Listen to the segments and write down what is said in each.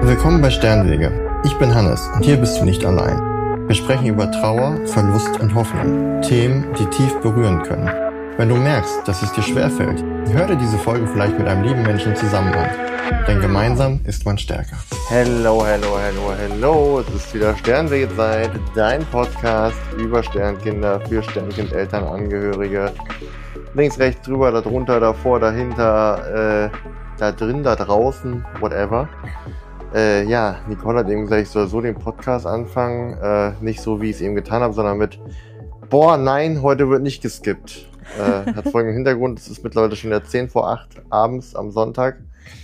Willkommen bei Sternwege. Ich bin Hannes und hier bist du nicht allein. Wir sprechen über Trauer, Verlust und Hoffnung. Themen, die tief berühren können. Wenn du merkst, dass es dir schwerfällt, hör dir diese Folge vielleicht mit einem lieben Menschen zusammen an. Denn gemeinsam ist man stärker. Hello. Es ist wieder Sternwegezeit, dein Podcast über Sternkinder für Sternkindeltern, Angehörige. Links, rechts, drüber, da drunter, davor, dahinter, da drin, da draußen, whatever. Nicole hat eben gesagt, ich soll so den Podcast anfangen. Nicht so, wie ich es eben getan habe, sondern mit boah, nein, heute wird nicht geskippt. Hat folgenden Hintergrund, es ist mittlerweile schon wieder 10 vor 8 abends am Sonntag.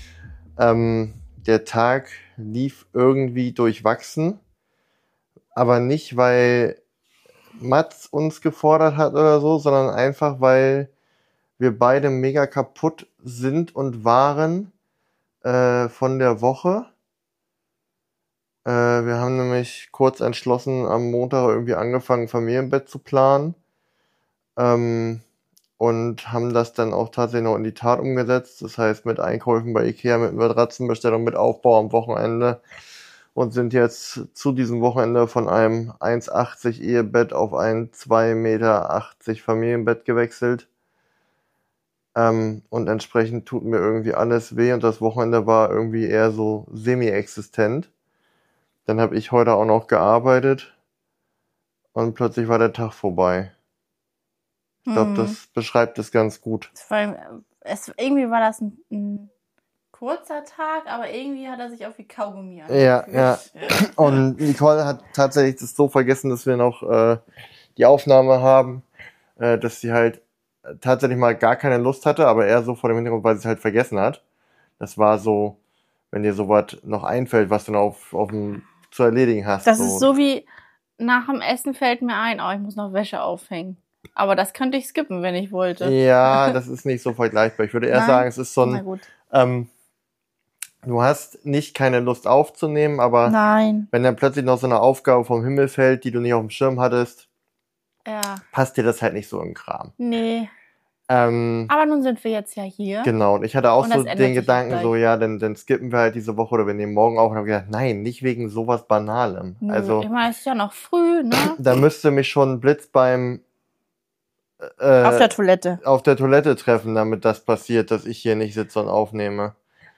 Der Tag lief irgendwie durchwachsen, aber nicht, weil Mats uns gefordert hat oder so, sondern einfach, weil wir beide mega kaputt sind und waren von der Woche. Wir haben nämlich kurz entschlossen am Montag irgendwie angefangen, Familienbett zu planen. Und haben das dann auch tatsächlich noch in die Tat umgesetzt. Das heißt, mit Einkäufen bei Ikea, mit Matratzenbestellung, mit Aufbau am Wochenende. Und sind jetzt zu diesem Wochenende von einem 1,80 Ehebett auf ein 2,80 Meter Familienbett gewechselt. Und entsprechend tut mir irgendwie alles weh. Und das Wochenende war irgendwie eher so semi-existent. Dann habe ich heute auch noch gearbeitet. Und plötzlich war der Tag vorbei. Ich glaube, das beschreibt es ganz gut. Irgendwie war das ein kurzer Tag, aber irgendwie hat er sich auch wie Kaugummi angefühlt. Ja. Und Nicole hat tatsächlich das so vergessen, dass wir noch die Aufnahme haben, dass sie halt tatsächlich mal gar keine Lust hatte, aber eher so vor dem Hintergrund, weil sie es halt vergessen hat. Das war so, wenn dir sowas noch einfällt, was du noch auf dem zu erledigen hast. Das ist so wie nach dem Essen fällt mir ein, ich muss noch Wäsche aufhängen. Aber das könnte ich skippen, wenn ich wollte. Ja, das ist nicht so vergleichbar. Ich würde eher sagen, es ist so ein, du hast nicht keine Lust aufzunehmen, aber wenn dann plötzlich noch so eine Aufgabe vom Himmel fällt, die du nicht auf dem Schirm hattest, passt dir das halt nicht so im Kram. Nee. Aber nun sind wir jetzt ja hier. Genau, und ich hatte auch so den Gedanken, so dann skippen wir halt diese Woche oder wir nehmen morgen auf und habe gedacht, nein, nicht wegen sowas Banalem. Also, ich meine, es ist ja noch früh, ne? Da müsste mich schon ein Blitz beim auf der Toilette treffen, damit das passiert, dass ich hier nicht sitze und aufnehme.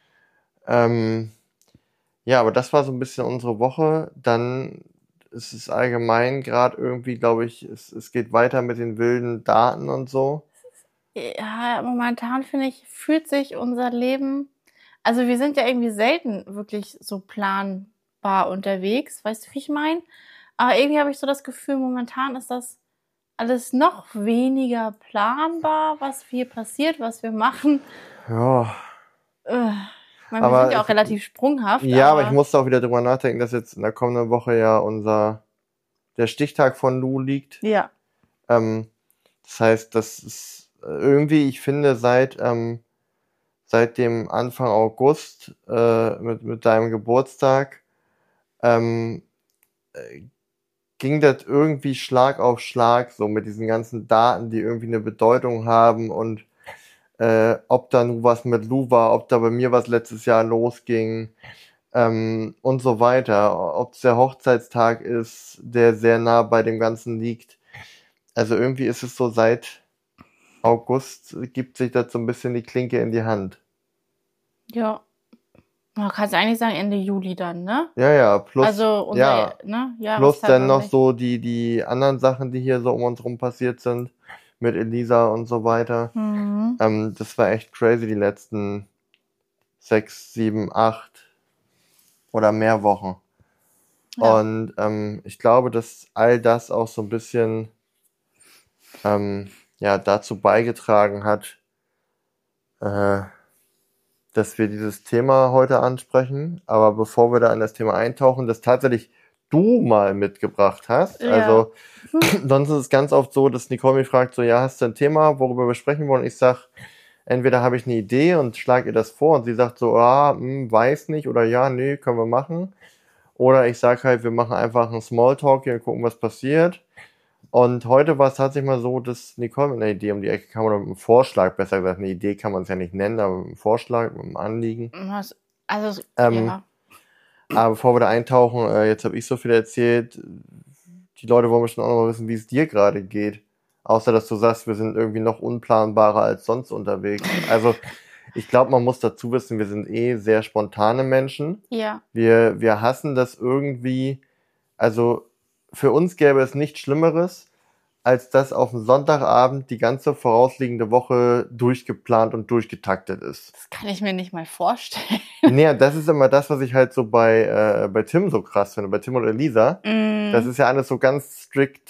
Aber das war so ein bisschen unsere Woche. Dann ist es allgemein gerade irgendwie, glaube ich, es geht weiter mit den wilden Daten und so. Ja, momentan finde ich, fühlt sich unser Leben, also wir sind ja irgendwie selten wirklich so planbar unterwegs, weißt du, wie ich meine? Aber irgendwie habe ich so das Gefühl, momentan ist das alles noch weniger planbar, was hier passiert, was wir machen. Ja. Wir sind ja auch relativ sprunghaft. Ja, aber ich musste auch wieder drüber nachdenken, dass jetzt in der kommenden Woche ja der Stichtag von Lou liegt. Ja. Das heißt, das ist irgendwie, ich finde, seit dem Anfang August mit deinem Geburtstag ging das irgendwie Schlag auf Schlag, so mit diesen ganzen Daten, die irgendwie eine Bedeutung haben und ob da nun was mit Lou war, ob da bei mir was letztes Jahr losging und so weiter, ob es der Hochzeitstag ist, der sehr nah bei dem Ganzen liegt. Also irgendwie ist es so, seit August gibt sich das so ein bisschen die Klinke in die Hand. Ja. Man kann es eigentlich sagen Ende Juli dann, ne? Ja, plus, also unser, ne? Plus dann noch so die anderen Sachen, die hier so um uns rum passiert sind, mit Elisa und so weiter. Das war echt crazy, die letzten 6, 7, 8 oder mehr Wochen. Ja. Und ich glaube, dass all das auch so ein bisschen dazu beigetragen hat, dass wir dieses Thema heute ansprechen. Aber bevor wir da in das Thema eintauchen, das tatsächlich du mal mitgebracht hast. Ja. Also sonst ist es ganz oft so, dass Nicole mich fragt, so, ja, hast du ein Thema, worüber wir sprechen wollen? Ich sag, entweder habe ich eine Idee und schlage ihr das vor und sie sagt so, weiß nicht oder ja, nee, können wir machen. Oder ich sag halt, wir machen einfach einen Smalltalk hier und gucken, was passiert. Und heute war es tatsächlich mal so, dass Nicole mit einer Idee um die Ecke kam, oder mit einem Vorschlag, besser gesagt, eine Idee kann man es ja nicht nennen, aber mit einem Vorschlag, mit einem Anliegen. Ja. Aber bevor wir da eintauchen, jetzt habe ich so viel erzählt. Die Leute wollen bestimmt auch noch mal wissen, wie es dir gerade geht. Außer, dass du sagst, wir sind irgendwie noch unplanbarer als sonst unterwegs. Also, ich glaube, man muss dazu wissen, wir sind sehr spontane Menschen. Ja. Wir hassen das irgendwie. Also, für uns gäbe es nichts Schlimmeres, als dass auf dem Sonntagabend die ganze vorausliegende Woche durchgeplant und durchgetaktet ist. Das kann ich mir nicht mal vorstellen. Nee, das ist immer das, was ich halt so bei Tim so krass finde, bei Tim und Elisa. Das ist ja alles so ganz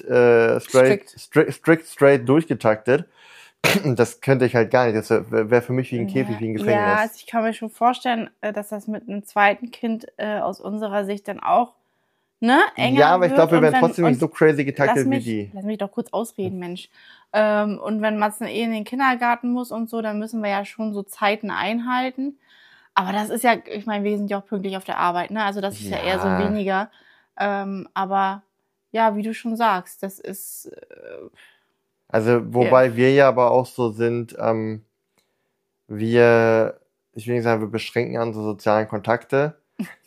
straight durchgetaktet. Das könnte ich halt gar nicht. Das wäre für mich wie ein Käfig, wie ein Gefängnis. Ja, also ich kann mir schon vorstellen, dass das mit einem zweiten Kind aus unserer Sicht dann auch enger Ja, aber ich glaube, wir wird. wären trotzdem nicht so crazy getaktet wie die. Lass mich doch kurz ausreden, Mensch. Und wenn Matzen in den Kindergarten muss und so, dann müssen wir ja schon so Zeiten einhalten. Aber das ist ja, ich meine, wir sind ja auch pünktlich auf der Arbeit, ne? Also das ist ja eher so weniger. Aber ja, wie du schon sagst, das ist... Also, wobei wir ja aber auch so sind, ich will nicht sagen, wir beschränken unsere sozialen Kontakte,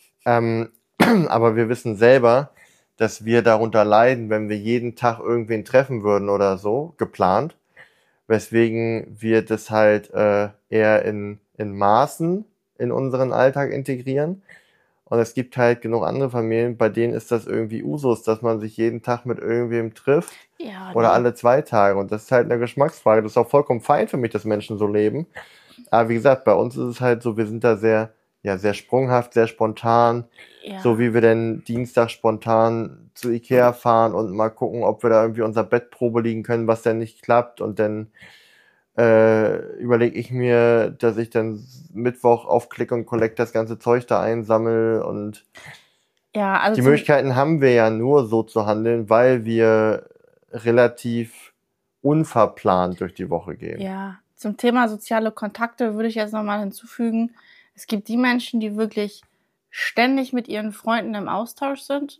aber wir wissen selber, dass wir darunter leiden, wenn wir jeden Tag irgendwen treffen würden oder so, geplant, weswegen wir das halt eher in Maßen in unseren Alltag integrieren. Und es gibt halt genug andere Familien, bei denen ist das irgendwie Usus, dass man sich jeden Tag mit irgendwem trifft. Ja, oder alle 2 Tage. Und das ist halt eine Geschmacksfrage. Das ist auch vollkommen fein für mich, dass Menschen so leben. Aber wie gesagt, bei uns ist es halt so, wir sind da sehr sprunghaft, sehr spontan. Ja. So wie wir denn Dienstag spontan zu Ikea fahren und mal gucken, ob wir da irgendwie unser Bett Probe liegen können, was denn nicht klappt. Und dann überlege ich mir, dass ich dann Mittwoch auf Click und Collect das ganze Zeug da einsammle. Und ja, also die Möglichkeiten haben wir ja nur so zu handeln, weil wir relativ unverplant durch die Woche gehen. Ja, zum Thema soziale Kontakte würde ich jetzt nochmal hinzufügen, es gibt die Menschen, die wirklich ständig mit ihren Freunden im Austausch sind.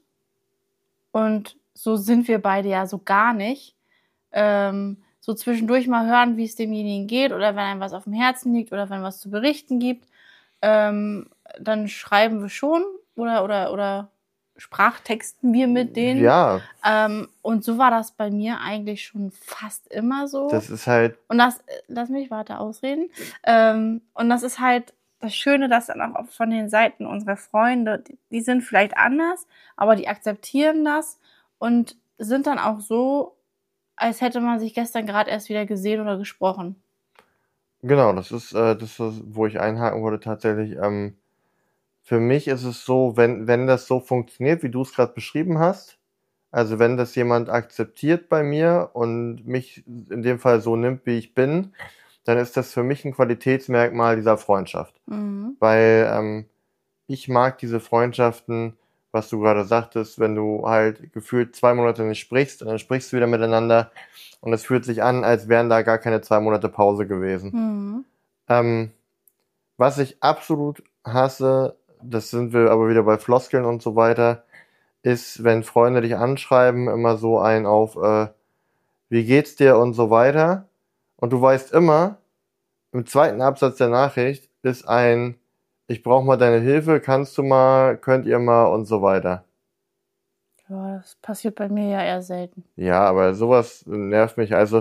Und so sind wir beide ja so gar nicht. So zwischendurch mal hören, wie es demjenigen geht oder wenn einem was auf dem Herzen liegt oder wenn was zu berichten gibt, dann schreiben wir schon oder sprachtexten wir mit denen. Ja. Und so war das bei mir eigentlich schon fast immer so. Das ist halt... Und lass mich weiter ausreden. Und das ist halt das Schöne, dass dann auch von den Seiten unserer Freunde, die sind vielleicht anders, aber die akzeptieren das und sind dann auch so, als hätte man sich gestern gerade erst wieder gesehen oder gesprochen. Genau, das ist, wo ich einhaken wollte tatsächlich. Für mich ist es so, wenn das so funktioniert, wie du es gerade beschrieben hast, also wenn das jemand akzeptiert bei mir und mich in dem Fall so nimmt, wie ich bin, dann ist das für mich ein Qualitätsmerkmal dieser Freundschaft. Weil ich mag diese Freundschaften, was du gerade sagtest, wenn du halt gefühlt 2 Monate nicht sprichst und dann sprichst du wieder miteinander und es fühlt sich an, als wären da gar keine 2 Monate Pause gewesen. Was ich absolut hasse, das sind wir aber wieder bei Floskeln und so weiter, ist, wenn Freunde dich anschreiben, immer so ein auf wie geht's dir und so weiter. Und du weißt immer, im zweiten Absatz der Nachricht ist ein ich brauche mal deine Hilfe, könnt ihr mal und so weiter. Ja, das passiert bei mir ja eher selten. Ja, aber sowas nervt mich. Also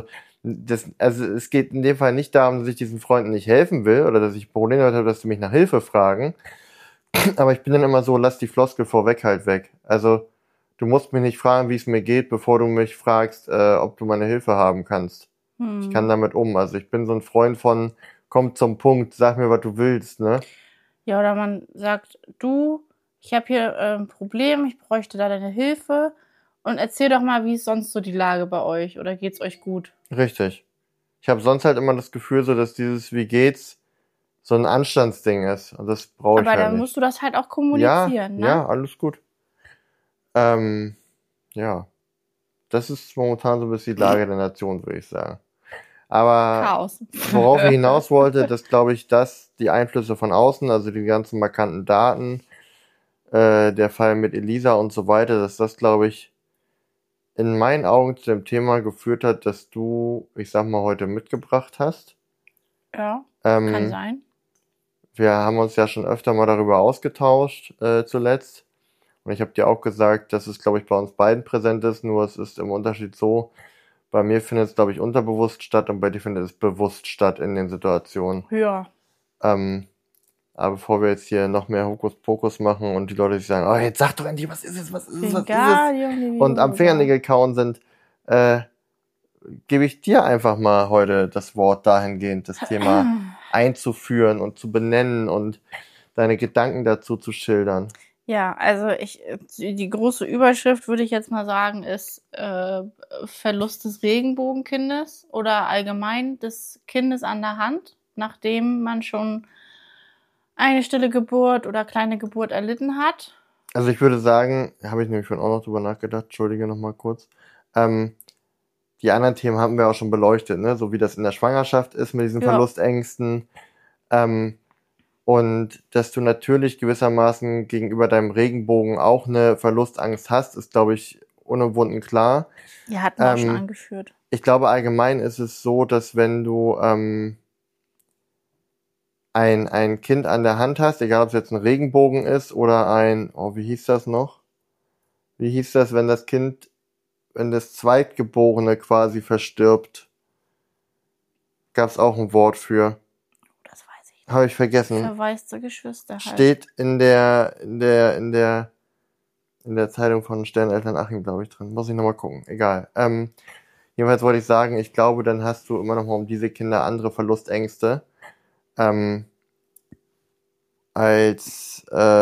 es geht in dem Fall nicht darum, dass ich diesen Freunden nicht helfen will oder dass ich Probleme habe, dass sie mich nach Hilfe fragen. Aber ich bin dann immer so, lass die Floskel vorweg halt weg. Also du musst mich nicht fragen, wie es mir geht, bevor du mich fragst, ob du meine Hilfe haben kannst. Ich kann damit Also ich bin so ein Freund von, komm zum Punkt, sag mir, was du willst, ne? Ja, oder man sagt, du, ich habe hier ein Problem, ich bräuchte da deine Hilfe und erzähl doch mal, wie ist sonst so die Lage bei euch oder geht's euch gut? Richtig. Ich habe sonst halt immer das Gefühl, so dass dieses wie geht's so ein Anstandsding ist und das brauche ich halt nicht. Aber dann musst du das halt auch kommunizieren, ne? Ja, alles gut. Ja. Das ist momentan so ein bisschen die Lage der Nation, würde ich sagen. Aber Chaos. Worauf ich hinaus wollte, dass glaube ich, dass die Einflüsse von außen, also die ganzen markanten Daten, der Fall mit Elisa und so weiter, dass das glaube ich in meinen Augen zu dem Thema geführt hat, dass du, ich sag mal, heute mitgebracht hast. Ja, kann sein. wir haben uns ja schon öfter mal darüber ausgetauscht zuletzt. Und ich habe dir auch gesagt, dass es, glaube ich, bei uns beiden präsent ist, nur es ist im Unterschied so, bei mir findet es, glaube ich, unterbewusst statt und bei dir findet es bewusst statt in den Situationen. Ja. Aber bevor wir jetzt hier noch mehr Hokuspokus machen und die Leute sich sagen, oh, jetzt sag doch endlich, was ist es, was ist es, was ist es? Und am Fingernägel kauen sind, gebe ich dir einfach mal heute das Wort dahingehend, das Thema einzuführen und zu benennen und deine Gedanken dazu zu schildern. Ja, also die große Überschrift, würde ich jetzt mal sagen, ist Verlust des Regenbogenkindes oder allgemein des Kindes an der Hand, nachdem man schon eine stille Geburt oder kleine Geburt erlitten hat. Also ich würde sagen, habe ich nämlich schon auch noch drüber nachgedacht, entschuldige nochmal kurz, die anderen Themen haben wir auch schon beleuchtet, ne? So wie das in der Schwangerschaft ist mit diesen Verlustängsten. Und dass du natürlich gewissermaßen gegenüber deinem Regenbogen auch eine Verlustangst hast, ist, glaube ich, unumwunden klar. Ja, hatten wir auch schon angeführt. Ich glaube, allgemein ist es so, dass wenn du ein Kind an der Hand hast, egal ob es jetzt ein Regenbogen ist oder wie hieß das noch? Wie hieß das, wenn das Zweitgeborene quasi verstirbt? Gab es auch ein Wort für. Das weiß ich nicht. Habe ich vergessen. Verwaiste Geschwister halt. Steht in der Zeitung von Sterneltern Achim, glaube ich, drin. Muss ich nochmal gucken. Egal. Jedenfalls wollte ich sagen, ich glaube, dann hast du immer noch mal um diese Kinder andere Verlustängste. Als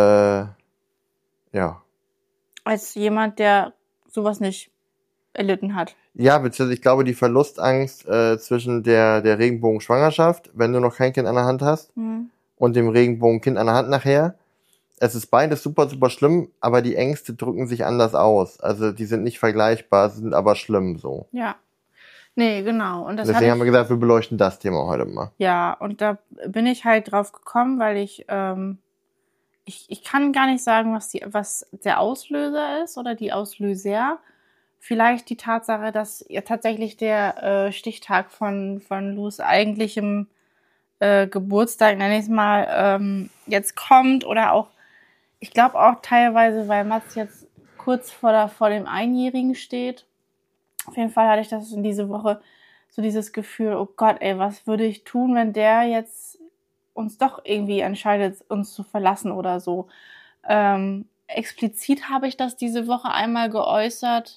Als jemand, der sowas nicht erlitten hat. Ja, beziehungsweise ich glaube, die Verlustangst zwischen der Regenbogenschwangerschaft, wenn du noch kein Kind an der Hand hast, und dem Regenbogenkind an der Hand nachher, es ist beides super, super schlimm, aber die Ängste drücken sich anders aus. Also die sind nicht vergleichbar, sind aber schlimm so. Ja. Nee, genau. Und deswegen haben wir gesagt, wir beleuchten das Thema heute mal. Ja, und da bin ich halt drauf gekommen, weil ich kann gar nicht sagen, was der Auslöser ist oder die Auslöser. Vielleicht die Tatsache, dass ja tatsächlich der Stichtag von Lus eigentlichem Geburtstag, nenne ich es mal, jetzt kommt. Oder auch, ich glaube auch teilweise, weil Mats jetzt kurz vor dem Einjährigen steht. Auf jeden Fall hatte ich das in diese Woche so dieses Gefühl, oh Gott, ey, was würde ich tun, wenn der jetzt uns doch irgendwie entscheidet, uns zu verlassen oder so. Explizit habe ich das diese Woche einmal geäußert,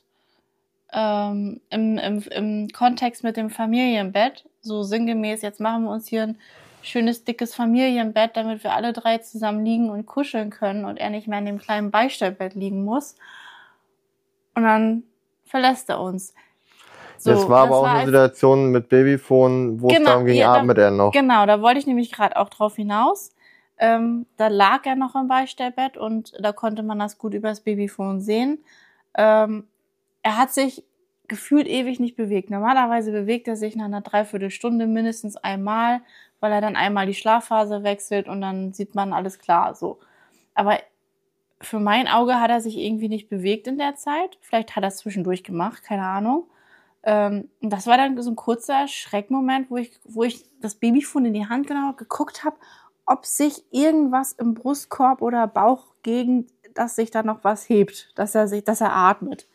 im Kontext mit dem Familienbett. So sinngemäß, jetzt machen wir uns hier ein schönes, dickes Familienbett, damit wir alle drei zusammen liegen und kuscheln können und er nicht mehr in dem kleinen Beistellbett liegen muss. Und dann verlässt er uns. So, das war aber auch eine Situation mit Babyphone, wo es darum ging, atmet er noch. Genau, da wollte ich nämlich gerade auch drauf hinaus. Da lag er noch im Beistellbett und da konnte man das gut übers Babyphone sehen. Er hat sich gefühlt ewig nicht bewegt. Normalerweise bewegt er sich nach einer Dreiviertelstunde mindestens einmal, weil er dann einmal die Schlafphase wechselt und dann sieht man alles klar. So. Aber für mein Auge hat er sich irgendwie nicht bewegt in der Zeit. Vielleicht hat er es zwischendurch gemacht, keine Ahnung. Das war dann so ein kurzer Schreckmoment, wo ich das Babyphone in die Hand genommen habe, geguckt habe, ob sich irgendwas im Brustkorb oder Bauchgegend, dass sich da noch was hebt, dass er atmet.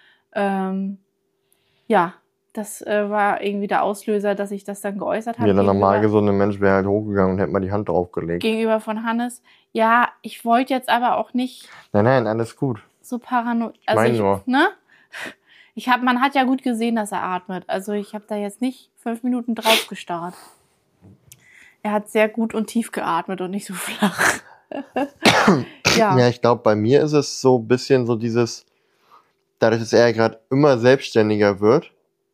Ja, das war irgendwie der Auslöser, dass ich das dann geäußert habe. Ja, der normal gesunde Mensch wäre halt hochgegangen und hätte mal die Hand draufgelegt. Gegenüber von Hannes. Ja, ich wollte jetzt aber auch nicht. Nein, alles gut. So paranoid. Also ich meine nur. Ne? Man hat ja gut gesehen, dass er atmet. Also ich habe da jetzt nicht 5 Minuten drauf gestarrt. Er hat sehr gut und tief geatmet und nicht so flach. Ja, ich glaube, bei mir ist es so ein bisschen so dieses, dadurch, dass er gerade immer selbstständiger wird,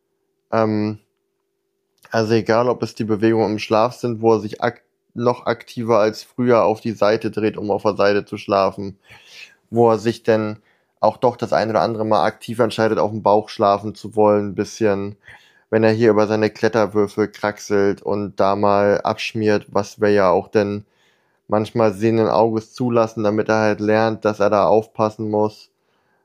also egal, ob es die Bewegungen im Schlaf sind, wo er sich noch aktiver als früher auf die Seite dreht, um auf der Seite zu schlafen, wo er sich denn auch doch das ein oder andere Mal aktiv entscheidet, auf dem Bauch schlafen zu wollen, ein bisschen, wenn er hier über seine Kletterwürfel kraxelt und da mal abschmiert, was wir ja auch denn manchmal sehenden Auges zulassen, damit er halt lernt, dass er da aufpassen muss.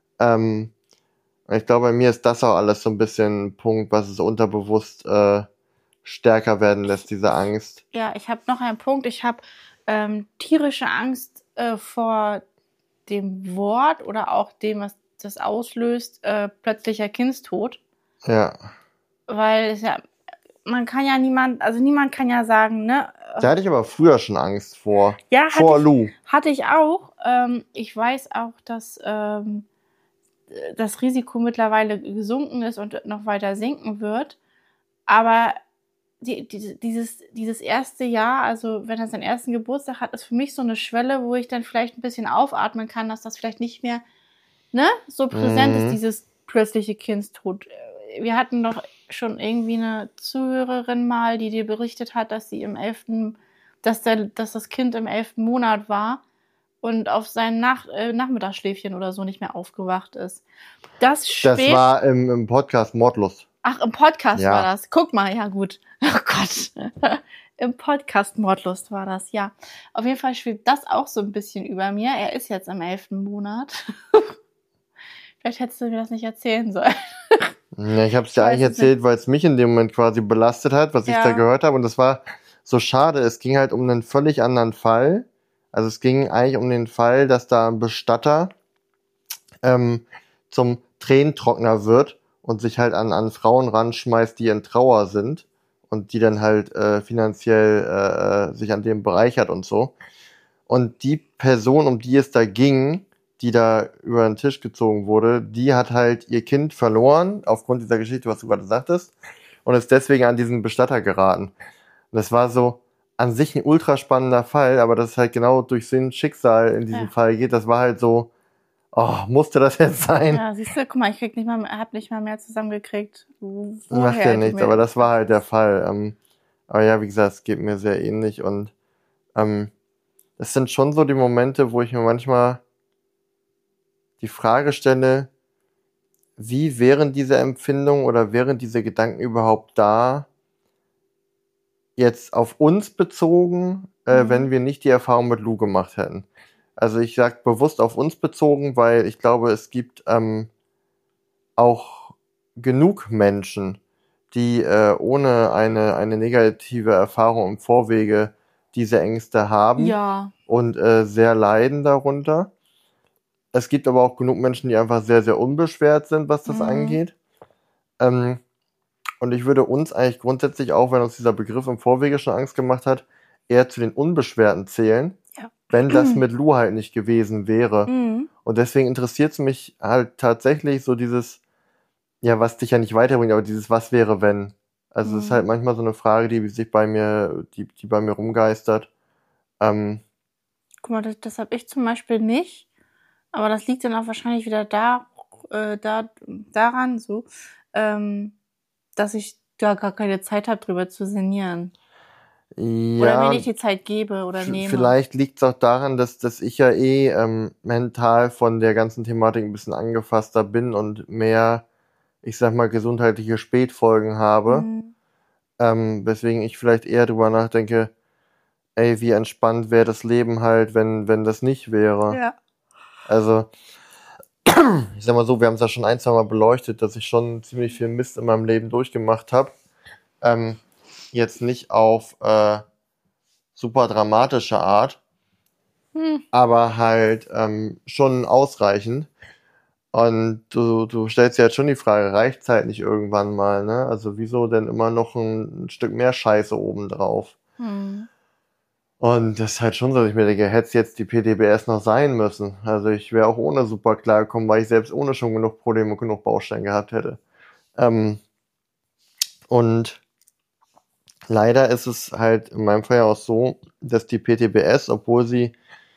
Ich glaube, bei mir ist das auch alles so ein bisschen ein Punkt, was es unterbewusst stärker werden lässt, diese Angst. Ja, ich habe noch einen Punkt. Ich habe tierische Angst vor dem Wort oder auch dem, was das auslöst, plötzlicher Kindstod. Ja. Weil es ja, niemand kann ja sagen, ne? Da hatte ich aber früher schon Angst vor. Ja, vor Lou. Hatte ich auch. Ich weiß auch, dass das Risiko mittlerweile gesunken ist und noch weiter sinken wird. Aber dieses erste Jahr, also wenn er seinen ersten Geburtstag hat, ist für mich so eine Schwelle, wo ich dann vielleicht ein bisschen aufatmen kann, dass das vielleicht nicht mehr so präsent ist, dieses plötzliche Kindstod. Wir hatten doch schon irgendwie eine Zuhörerin mal, die dir berichtet hat, dass sie dass das Kind im 11. Monat war und auf sein Nachmittagsschläfchen oder so nicht mehr aufgewacht ist. Das war im Podcast Mordlust. Ach, im Podcast war das. Guck mal, ja gut. Oh Gott. Im Podcast Mordlust war das, ja. Auf jeden Fall schwebt das auch so ein bisschen über mir. Er ist jetzt im 11. Monat. Vielleicht hättest du mir das nicht erzählen sollen. Ja, ich habe es dir eigentlich erzählt, weil es mich in dem Moment quasi belastet hat, was ich da gehört habe. Und das war so schade. Es ging halt um einen völlig anderen Fall. Also es ging eigentlich um den Fall, dass da ein Bestatter zum Tränentrockner wird und sich halt an Frauen ranschmeißt, die in Trauer sind und die dann halt finanziell sich an dem bereichert und so. Und die Person, um die es da ging, die da über den Tisch gezogen wurde, die hat halt ihr Kind verloren, aufgrund dieser Geschichte, was du gerade sagtest, und ist deswegen an diesen Bestatter geraten. Und das war so an sich ein ultra spannender Fall, aber das halt genau durch sein Schicksal in diesem Fall geht, das war halt so, musste das jetzt sein? Ja, siehst du, guck mal, hab nicht mal mehr zusammengekriegt. Macht ja nichts, aber das war halt der Fall. Aber ja, wie gesagt, es geht mir sehr ähnlich und es sind schon so die Momente, wo ich mir manchmal die Frage stelle, wie wären diese Empfindungen oder wären diese Gedanken überhaupt da, jetzt auf uns bezogen, wenn wir nicht die Erfahrung mit Lou gemacht hätten. Also ich sage bewusst auf uns bezogen, weil ich glaube, es gibt auch genug Menschen, die ohne eine negative Erfahrung im Vorwege diese Ängste haben und sehr leiden darunter. Es gibt aber auch genug Menschen, die einfach sehr, sehr unbeschwert sind, was das angeht. Und ich würde uns eigentlich grundsätzlich auch, wenn uns dieser Begriff im Vorwege schon Angst gemacht hat, eher zu den Unbeschwerten zählen, wenn das mit Lou halt nicht gewesen wäre. Und deswegen interessiert es mich halt tatsächlich so dieses, ja, was dich ja nicht weiterbringt, aber dieses was wäre, wenn. Also es ist halt manchmal so eine Frage, die bei mir rumgeistert. Guck mal, das habe ich zum Beispiel nicht. Aber das liegt dann auch wahrscheinlich wieder daran, dass ich da gar keine Zeit habe, drüber zu sinnieren. Ja, oder mir nicht die Zeit gebe oder nehme. Vielleicht liegt es auch daran, dass ich ja mental von der ganzen Thematik ein bisschen angefasster bin und mehr, ich sag mal, gesundheitliche Spätfolgen habe. Weswegen ich vielleicht eher drüber nachdenke, wie entspannt wäre das Leben halt, wenn das nicht wäre. Ja. Also, ich sag mal so, wir haben es ja schon ein, zwei Mal beleuchtet, dass ich schon ziemlich viel Mist in meinem Leben durchgemacht habe. Jetzt nicht auf super dramatische Art, aber halt schon ausreichend. Und du stellst dir jetzt schon die Frage, reicht's halt nicht irgendwann mal, ne? Also wieso denn immer noch ein Stück mehr Scheiße obendrauf? Und das ist halt schon so, dass ich mir denke, hätte es jetzt die PTBS noch sein müssen. Also ich wäre auch ohne super klar gekommen, weil ich selbst ohne schon genug Probleme und genug Baustellen gehabt hätte. Und leider ist es halt in meinem Fall auch so, dass die PTBS, obwohl sie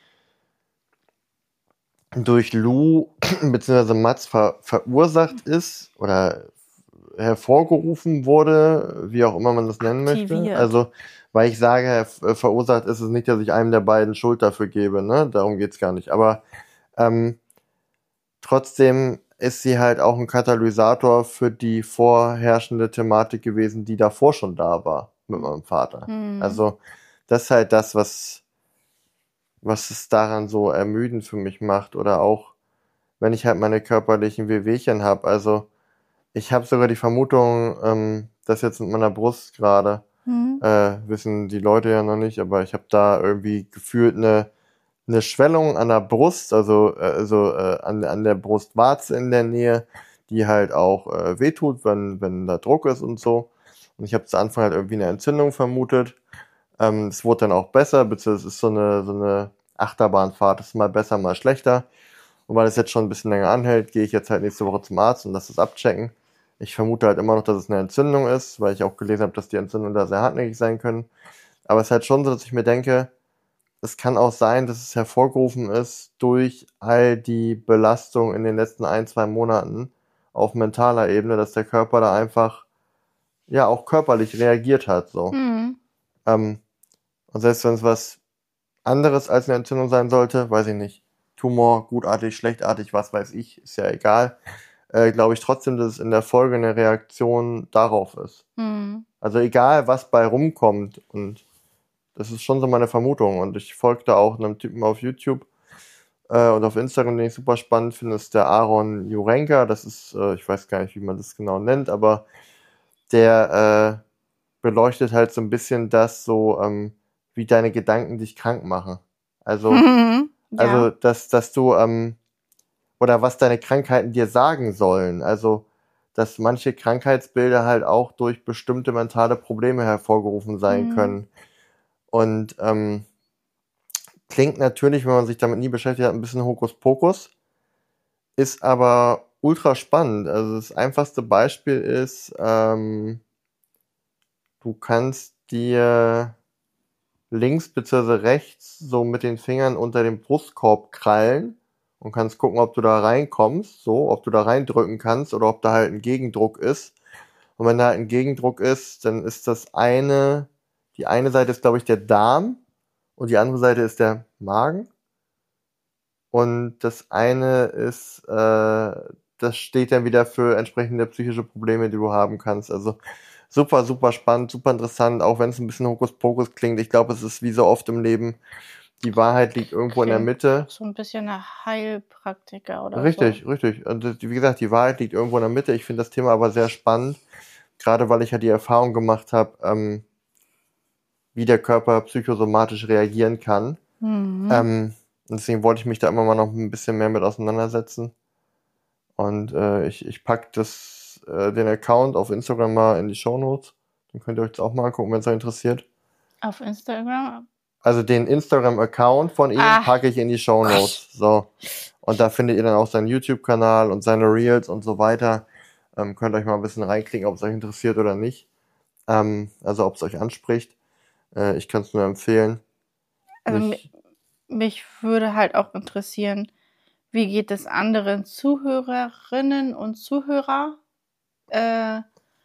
durch Lou bzw. Mats verursacht ist oder hervorgerufen wurde, wie auch immer man das nennen möchte. Also weil ich sage, verursacht ist es nicht, dass ich einem der beiden Schuld dafür gebe, ne? Darum geht's gar nicht. Aber trotzdem ist sie halt auch ein Katalysator für die vorherrschende Thematik gewesen, die davor schon da war mit meinem Vater. Also das ist halt das, was es daran so ermüdend für mich macht. Oder auch, wenn ich halt meine körperlichen Wehwehchen habe. Also ich habe sogar die Vermutung, dass jetzt mit meiner Brust gerade, Wissen die Leute ja noch nicht, aber ich habe da irgendwie gefühlt eine Schwellung an der Brust, also an der Brustwarze in der Nähe, die halt auch wehtut, wenn da Druck ist und so. Und ich habe zu Anfang halt irgendwie eine Entzündung vermutet. Es wurde dann auch besser, beziehungsweise es ist so eine Achterbahnfahrt, es ist mal besser, mal schlechter. Und weil es jetzt schon ein bisschen länger anhält, gehe ich jetzt halt nächste Woche zum Arzt und lasse es abchecken. Ich vermute halt immer noch, dass es eine Entzündung ist, weil ich auch gelesen habe, dass die Entzündungen da sehr hartnäckig sein können. Aber es ist halt schon so, dass ich mir denke, es kann auch sein, dass es hervorgerufen ist durch all die Belastung in den letzten 1, 2 Monaten auf mentaler Ebene, dass der Körper da einfach, ja, auch körperlich reagiert hat, so. Mhm. Ähm, und selbst wenn es was anderes als eine Entzündung sein sollte, weiß ich nicht. Tumor, gutartig, schlechtartig, was weiß ich, ist ja egal. Glaube ich trotzdem, dass es in der Folge eine Reaktion darauf ist. Mhm. Also egal, was bei rumkommt. Und das ist schon so meine Vermutung. Und ich folge da auch einem Typen auf YouTube und auf Instagram, den ich super spannend finde, ist der Aaron Jurenka. Das ist, ich weiß gar nicht, wie man das genau nennt, aber der beleuchtet halt so ein bisschen das so, wie deine Gedanken dich krank machen. Also, Ja. dass du, oder was deine Krankheiten dir sagen sollen. Also, dass manche Krankheitsbilder halt auch durch bestimmte mentale Probleme hervorgerufen sein Mhm. können. Und klingt natürlich, wenn man sich damit nie beschäftigt hat, ein bisschen Hokuspokus, ist aber ultra spannend. Also das einfachste Beispiel ist, du kannst dir links bzw. rechts so mit den Fingern unter dem Brustkorb krallen und kannst gucken, ob du da reinkommst, so, ob du da reindrücken kannst oder ob da halt ein Gegendruck ist. Und wenn da halt ein Gegendruck ist, dann ist die eine Seite ist, glaube ich, der Darm und die andere Seite ist der Magen. Und das eine ist, das steht dann wieder für entsprechende psychische Probleme, die du haben kannst. Also super, super spannend, super interessant, auch wenn es ein bisschen Hokuspokus klingt. Ich glaube, es ist wie so oft im Leben, die Wahrheit liegt irgendwo in der Klingt Mitte. so ein bisschen nach Heilpraktiker oder so. Richtig, richtig. Und wie gesagt, die Wahrheit liegt irgendwo in der Mitte. Ich finde das Thema aber sehr spannend, gerade weil ich ja die Erfahrung gemacht habe, wie der Körper psychosomatisch reagieren kann. Mhm. Und deswegen wollte ich mich da immer mal noch ein bisschen mehr mit auseinandersetzen. Und ich pack den Account auf Instagram mal in die Shownotes. Dann könnt ihr euch das auch mal angucken, wenn es euch interessiert. Auf Instagram? Also den Instagram-Account von ihm Ah, packe ich in die Shownotes. So. Und da findet ihr dann auch seinen YouTube-Kanal und seine Reels und so weiter. Könnt euch mal ein bisschen reinklicken, ob es euch interessiert oder nicht. Also ob es euch anspricht. Ich kann es nur empfehlen. also Mich, mich würde halt auch interessieren, wie geht es anderen Zuhörerinnen und Zuhörer äh,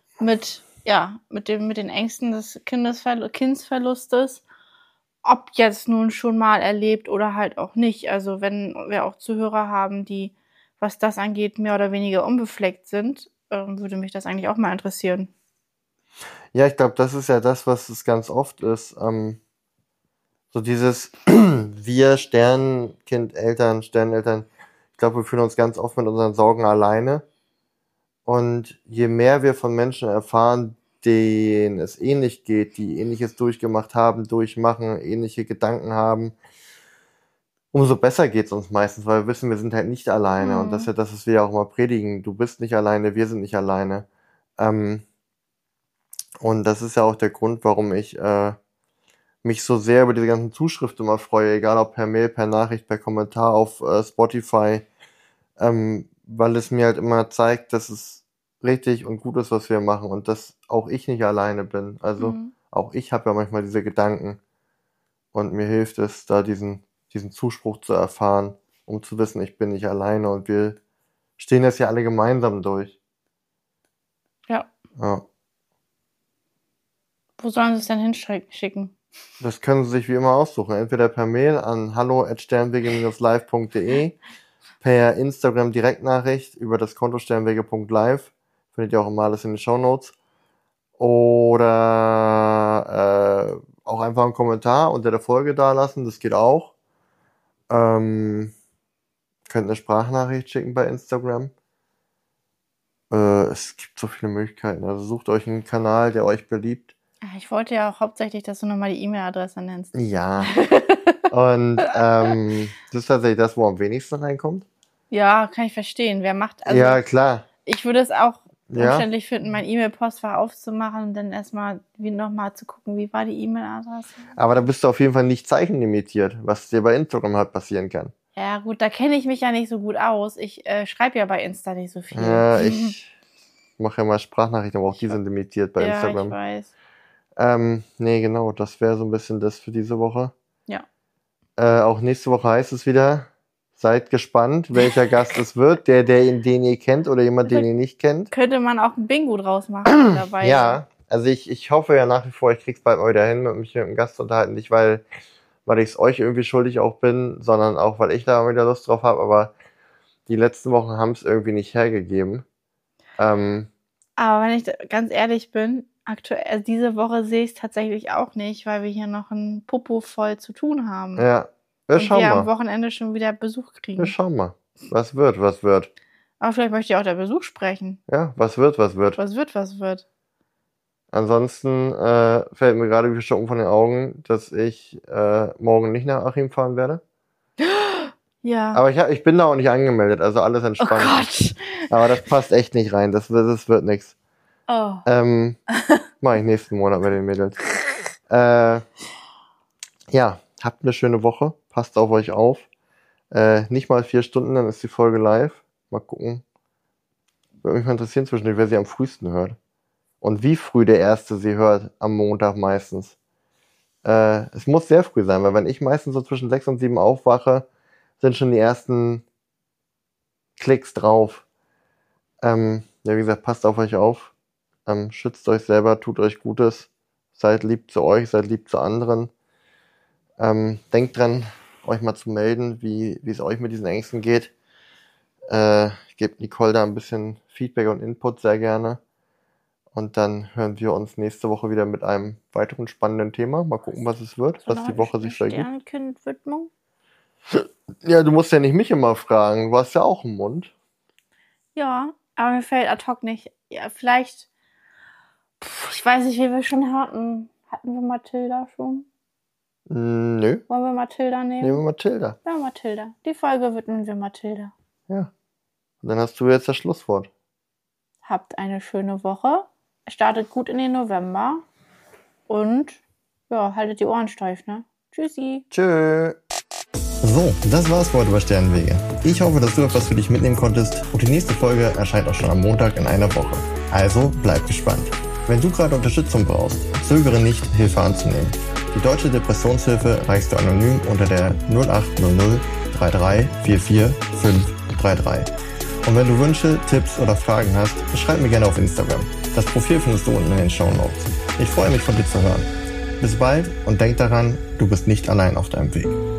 mit den Ängsten des Kindsverlustes, ob jetzt nun schon mal erlebt oder halt auch nicht. Also wenn wir auch Zuhörer haben, die, was das angeht, mehr oder weniger unbefleckt sind, würde mich das eigentlich auch mal interessieren. ja, ich glaube, das ist ja das, was es ganz oft ist. So dieses wir Sterneltern, ich glaube, wir fühlen uns ganz oft mit unseren Sorgen alleine. Und je mehr wir von Menschen erfahren, denen es ähnlich geht, die Ähnliches durchgemacht haben, durchmachen, ähnliche Gedanken haben, umso besser geht's uns meistens, weil wir wissen, wir sind halt nicht alleine. Und das ist ja das, was wir ja auch immer predigen. Du bist nicht alleine, wir sind nicht alleine. Ähm, und das ist ja auch der Grund, warum ich mich so sehr über diese ganzen Zuschriften immer freue, egal ob per Mail, per Nachricht, per Kommentar auf Spotify, weil es mir halt immer zeigt, dass es richtig und gut ist, was wir machen und dass auch ich nicht alleine bin. Also Mhm. auch ich habe ja manchmal diese Gedanken und mir hilft es, da diesen Zuspruch zu erfahren, um zu wissen, ich bin nicht alleine und wir stehen das ja alle gemeinsam durch. Ja, Ja. wo sollen sie es denn hinschicken? Das können Sie sich wie immer aussuchen. Entweder per Mail an hallo@sternwege-live.de, per Instagram Direktnachricht über das Konto sternwege.live. Findet ihr auch immer alles in den Shownotes. Oder auch einfach einen Kommentar unter der Folge dalassen, das geht auch. Könnt eine Sprachnachricht schicken bei Instagram. Es gibt so viele Möglichkeiten. Also sucht euch einen Kanal, der euch beliebt. Ich wollte ja auch hauptsächlich, dass du nochmal die E-Mail-Adresse nennst. Ja. Und das ist tatsächlich das, wo am wenigsten reinkommt. Ja, kann ich verstehen. Wer macht, also Ja, klar. ich würde es auch Ja. umständlich finden, mein E-Mail-Postfach aufzumachen und dann erstmal nochmal zu gucken, wie war die E-Mail-Adresse. Aber da bist du auf jeden Fall nicht zeichenlimitiert, was dir bei Instagram halt passieren kann. Ja gut, da kenne ich mich ja nicht so gut aus. Ich schreibe ja bei Insta nicht so viel. Ja, ich mache ja mal Sprachnachrichten, aber auch die sind limitiert bei Instagram. Ja, ich weiß. Nee, genau, das wäre so ein bisschen das für diese Woche. Ja. Auch nächste Woche heißt es wieder, seid gespannt, welcher Gast es wird. Den ihr kennt oder jemand, den ihr nicht kennt. Könnte man auch ein Bingo draus machen dabei. Ja, also ich hoffe ja nach wie vor, ich krieg's bald mal wieder hin, mich mit dem Gast unterhalten. Nicht, weil ich es euch irgendwie schuldig auch bin, sondern auch, weil ich da wieder Lust drauf habe. Aber die letzten Wochen haben es irgendwie nicht hergegeben. Aber wenn ich ganz ehrlich bin, aktuell, diese Woche sehe ich es tatsächlich auch nicht, weil wir hier noch ein Popo voll zu tun haben. Ja, wir schauen wir mal. am Wochenende schon wieder Besuch kriegen. Wir schauen mal. Was wird. Aber vielleicht möchte ja auch der Besuch sprechen. Ja, was wird. Was wird. Ansonsten fällt mir gerade wie Stocken von den Augen, dass ich morgen nicht nach Achim fahren werde. Ja. Aber ich bin da auch nicht angemeldet, also alles entspannt. Oh Gott. Aber das passt echt nicht rein, das wird nix. Oh. Mach ich nächsten Monat mit den Mädels. Ja, habt eine schöne Woche, passt auf euch auf. Nicht mal 4 Stunden, dann ist die Folge live. Mal gucken. Würde mich mal interessieren zwischendurch, wer sie am frühesten hört. Und wie früh der Erste sie hört, am Montag meistens. Es muss sehr früh sein, weil wenn ich meistens so zwischen 6 und 7 aufwache, sind schon die ersten Klicks drauf. Ja, wie gesagt, passt auf euch auf. Schützt euch selber, tut euch Gutes. Seid lieb zu euch, seid lieb zu anderen. Denkt dran, euch mal zu melden, wie es euch mit diesen Ängsten geht. Gebt Nicole da ein bisschen Feedback und Input sehr gerne. Und dann hören wir uns nächste Woche wieder mit einem weiteren spannenden Thema. Mal gucken, was es wird, was die Woche sich so ergibt. Sternkind-Widmung? Ja, du musst ja nicht mich immer fragen. Du hast ja auch einen Mund. Ja, aber mir fällt ad hoc nicht. Ja, vielleicht. Ich weiß nicht, wie wir schon hatten. Hatten wir Mathilda schon? Nö. Wollen wir Mathilda nehmen? Nehmen wir Mathilda. Ja, Mathilda. Die Folge widmen wir Mathilda. Ja. Und dann hast du jetzt das Schlusswort. Habt eine schöne Woche. Startet gut in den November. Und ja, haltet die Ohren steif, ne? Tschüssi. Tschö. So, das war's für heute bei Sternwege. Ich hoffe, dass du etwas für dich mitnehmen konntest und die nächste Folge erscheint auch schon am Montag in einer Woche. Also bleib gespannt. Wenn du gerade Unterstützung brauchst, zögere nicht, Hilfe anzunehmen. Die Deutsche Depressionshilfe erreichst du anonym unter der 0800 33 44 533. Und wenn du Wünsche, Tipps oder Fragen hast, schreib mir gerne auf Instagram. Das Profil findest du unten in den Shownotes. Ich freue mich, von dir zu hören. Bis bald und denk daran, du bist nicht allein auf deinem Weg.